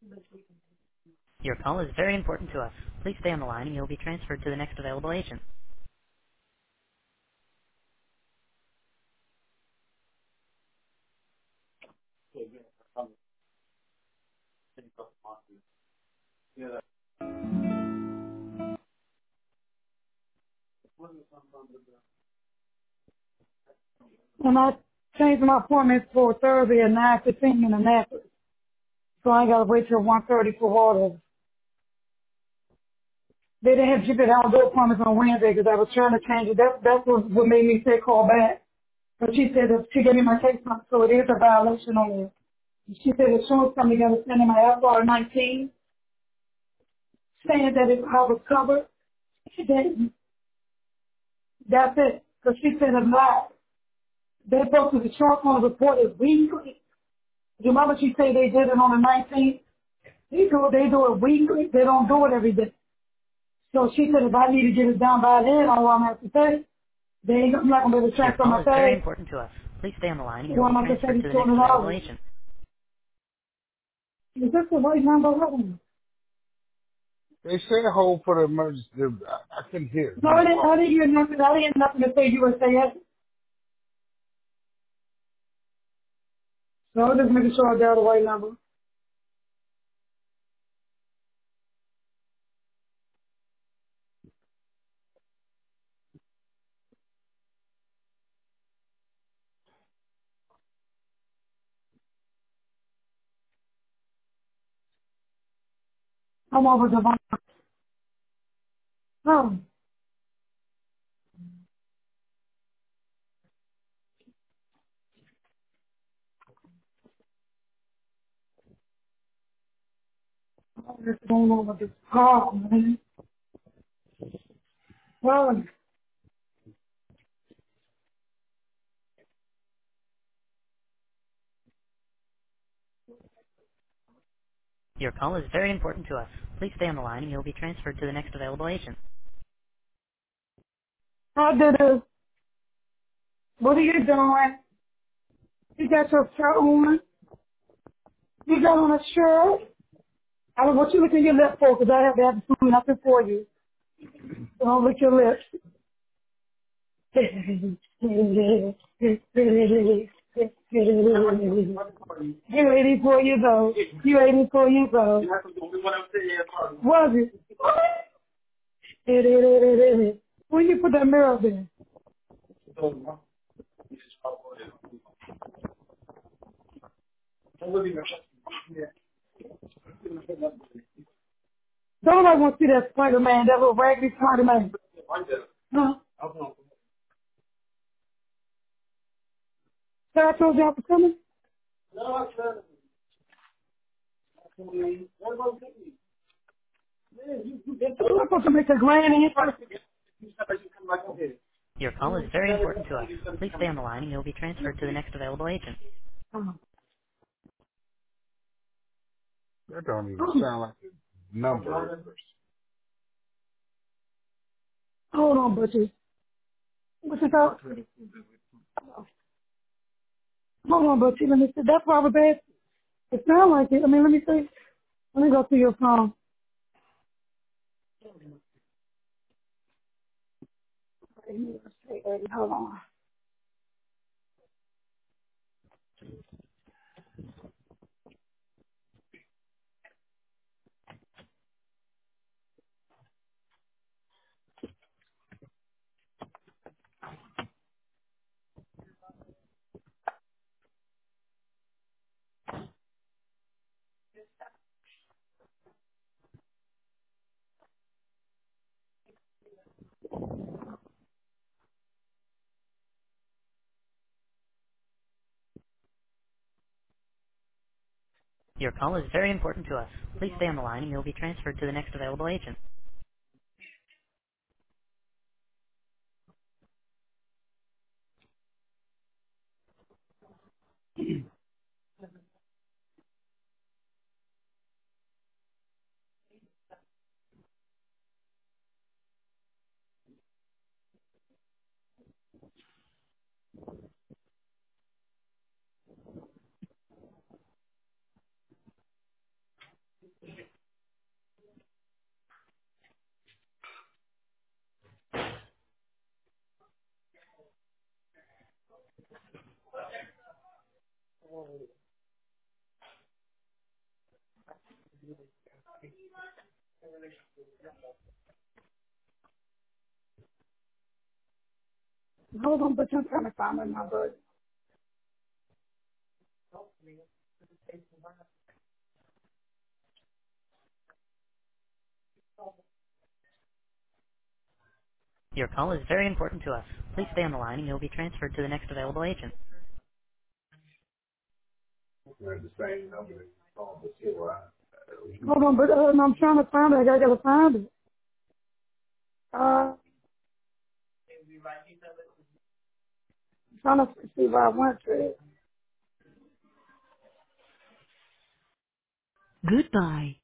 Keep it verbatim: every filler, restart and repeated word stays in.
Your call is very important to us. Please stay on the line and you'll be transferred to the next available agent. And I changed my appointment for Thursday at nine fifteen in Annapolis. So I ain't gotta wait till one thirty for water. They didn't have G P down do appointments on Wednesday because I was trying to change it. That, that's what, what made me say call back. But she said that she gave me my case number, so it is a violation on there. She said the insurance company got to send in my F R nineteen saying that if I was covered, then that's it. Because she said if not, they supposed to the insurance on the report is weekly. You remember she said they did it on the nineteenth? They do, they do it weekly. They don't do it every day. So she said if I need to get it done by then, all I'm going to have to pay, they ain't, I'm not going to be able to Your transfer call my is very pay. important to us. Please stay on the line and So you'll I'm be going to have to transferred pay to these the next available two hundred dollars. agent. Is this the right number? Hold on. They said hold for the emergency. I, I couldn't hear. No, You I didn't, I called. didn't hear nothing. I didn't hear nothing to say you were saying. So I'm just making sure I got the right number. I'm over the phone. Oh, I'm just going over this call, man. Well, Your call is very important to us. Please stay on the line and you'll be transferred to the next available agent. I did it. What are you doing? You got your shirt on? You got on a shirt? I don't want you to look at your lips for because I have to have something nothing for you. So don't lick your lips. You eighty-four years old. You eighty-four years old. Was it? When you put that mirror up there? Don't I want to see that Spider-Man, that little raggedy Spider-Man? Huh? So I told y'all for coming? I'm supposed to make a grand in Your call is very important to us. Please stay on the line and you'll be transferred to the next available agent. Oh. That don't even Oh. sound like a number. Hold on, Butchie. What's it called? Hold on, Butchie. Let me see. That's probably bad. It sounds like it. I mean, let me see. Let me go through your phone. Hold on. Your call is very important to us. Please stay on the line and you'll be transferred to the next available agent. Hold on, but I'm trying to find my number. Your call is very important to us. Please stay on the line and you'll be transferred to the next available agent. Hold on, but uh, I'm trying to find it. I gotta find it. Uh, I'm trying to see where I went to. Goodbye.